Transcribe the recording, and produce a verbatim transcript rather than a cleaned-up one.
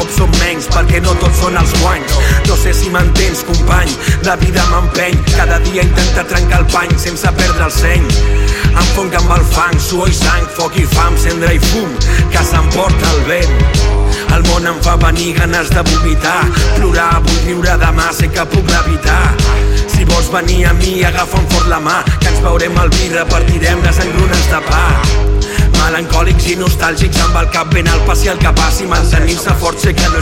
cop som menys, perquè no tots són els guanys. No sé si m'entens, company, la vida m'empeny, cada dia intenta trencar el pany sense perdre el seny. Em fonc amb el fang, suor i sang, foc i fam, cendra i fum, que s'emporta el vent. El món em fa venir ganes de vomitar, plorar, vull riure demà, sé que puc levitar. Si vols venir a mi, agafa'm fort la mà, que ens beurem el vi, repartirem les engrunes de pa. Melancòlics i nostàlgics amb el cap ben alt, passi el que passi, mantenir-se fort sé que no és